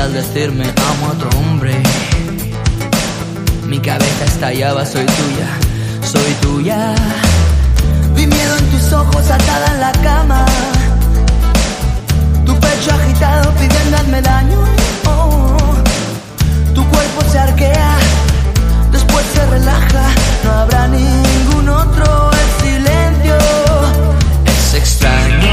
al decirme amo a otro hombre. Mi cabeza estallaba, soy tuya. Vi miedo en tus ojos atada en la cama, tu pecho agitado pidiendo hazme daño. Tu cuerpo se arquea, después se relaja, no habrá ningún otro, el silencio es extraño.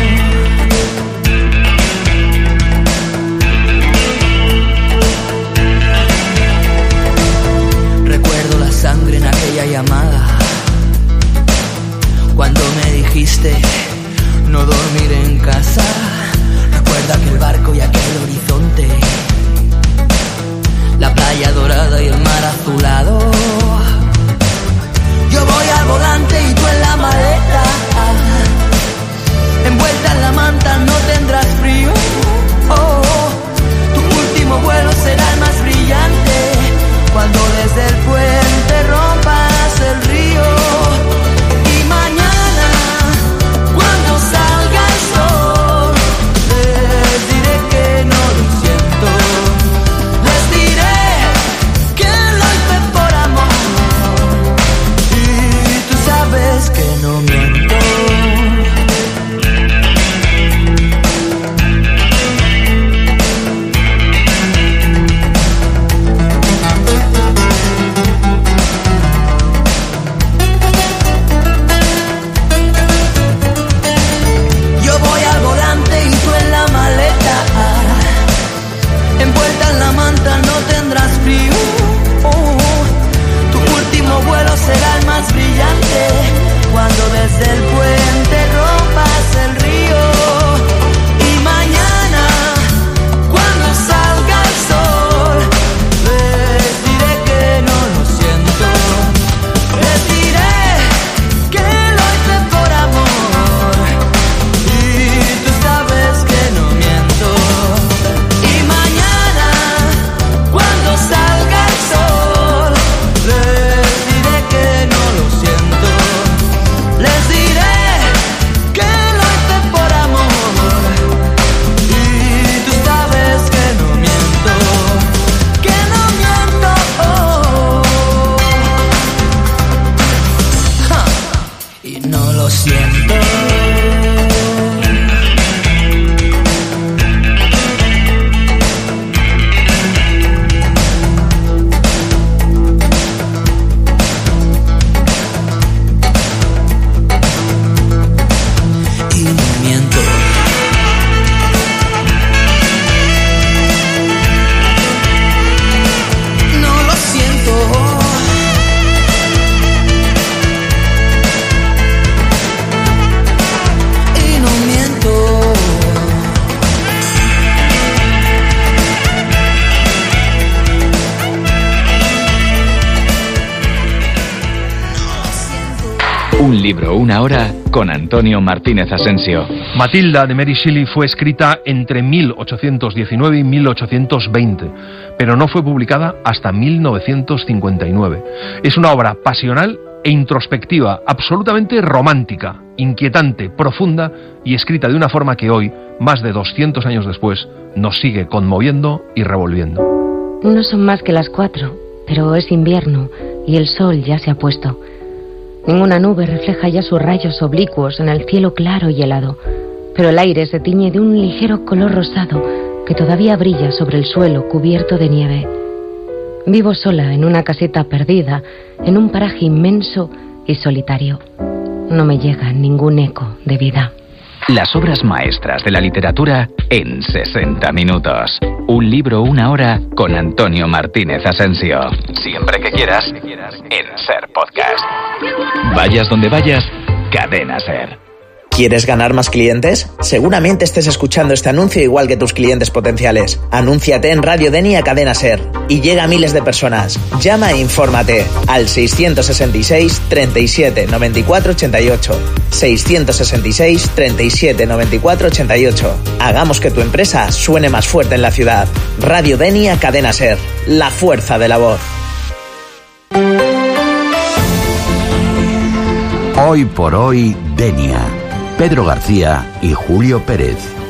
Recuerdo la sangre en aquella llamada, cuando me dijiste no dormir en casa. Recuerda aquel barco y aquel horizonte, la playa dorada y el mar azulado. Yo voy al volante y tú en la maleta, envuelta en la manta no tendrás frío. Tu último vuelo será el más brillante, cuando desde el puente rompas el río. Y mañana, cuando salga el sol, les diré que no lo siento. Les diré que lo hice por amor, y tú sabes que no miento. Envuelta en la manta no tendrás frío. Tu último vuelo será el más brillante, cuando desde el puente rompas el río. Y mañana, cuando salga el sol, les diré que no lo siento. Les diré que lo hice por amor, y tú sabes que no miento. Cuando salga el sol, les diré que no lo siento. Les diré que lo hice por amor, y tú sabes que no miento, que no miento. Y no lo siento. Un libro, una hora, con Antonio Martínez Asensio. Matilda, de Mary Shelley, fue escrita entre 1819 y 1820, pero no fue publicada hasta 1959. Es una obra pasional e introspectiva, absolutamente romántica, inquietante, profunda y escrita de una forma que hoy, más de 200 años después, nos sigue conmoviendo y revolviendo. No son más que las 4, pero es invierno y el sol ya se ha puesto. Ninguna nube refleja ya sus rayos oblicuos en el cielo claro y helado, pero el aire se tiñe de un ligero color rosado que todavía brilla sobre el suelo cubierto de nieve. Vivo sola en una caseta perdida, en un paraje inmenso y solitario. No me llega ningún eco de vida. Las obras maestras de la literatura en 60 minutos. Un libro, una hora, con Antonio Martínez Asensio. Siempre que quieras, en Ser Podcast. Vayas donde vayas, Cadena Ser. ¿Quieres ganar más clientes? Seguramente estés escuchando este anuncio igual que tus clientes potenciales. Anúnciate en Radio Denia Cadena Ser y llega a miles de personas. Llama e infórmate al 666 37 94 88. 666 37 94 88. Hagamos que tu empresa suene más fuerte en la ciudad. Radio Denia Cadena Ser. La fuerza de la voz. Hoy por hoy, Denia. Pedro García y Julio Pérez.